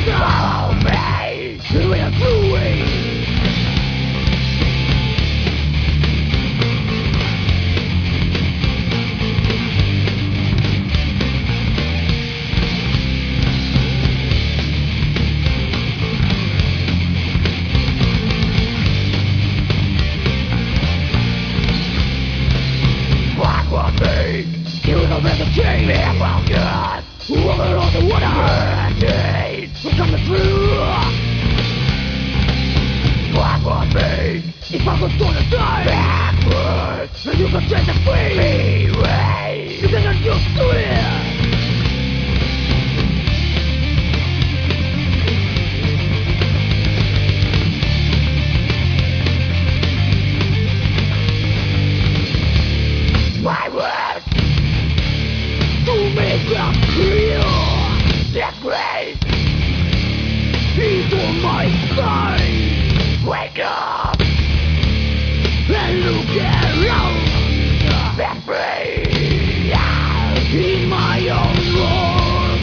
Follow me to your doing. You know there's a change. If I'm good, woman on the water, I'm coming through. What will be if I was gonna die backwards? And you can change the freeway. You cannot just do it. My words to make them feel that grace is on my side. Wake up and look around. Set free in my own world.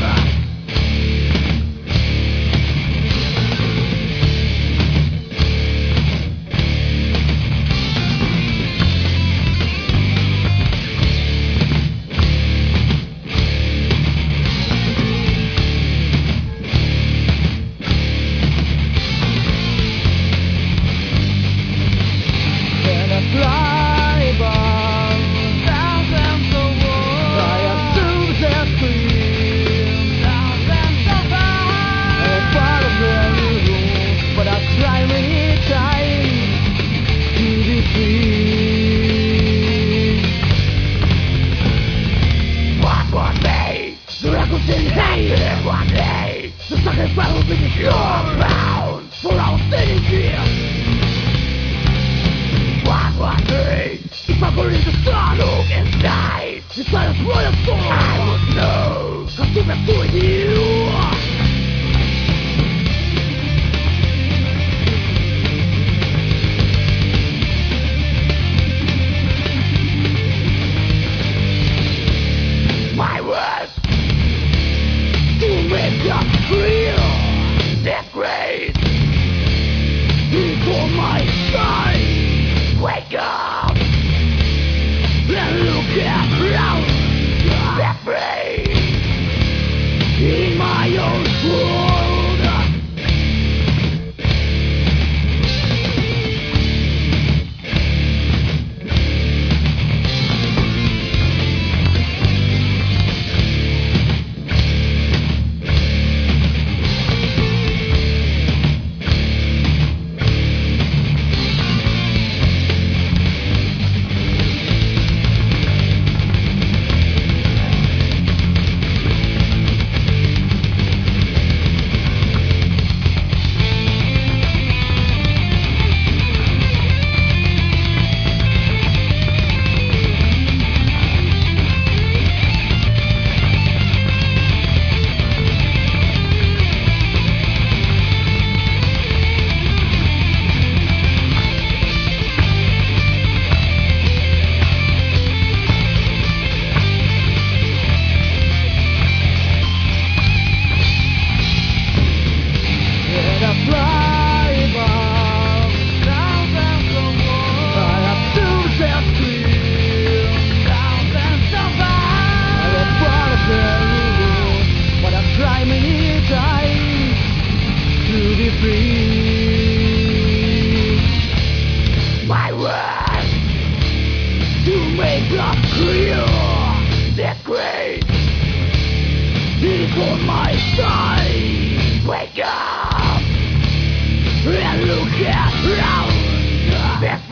Fly above thousands of worlds. I assume that scream thousands of eyes. I'm part of the room, but I try many times to be free. What was me? The records in hate. One day, the sacrifice will be destroyed. Bound for our city here. What was me? If I believe the sun, look inside the silence for your soul, I would know how to be with you. My words to make us feel that grace is on my side. Wake up and look around. Set free in my own world. My words to make us clear that grace is on my side. Wake up and look around.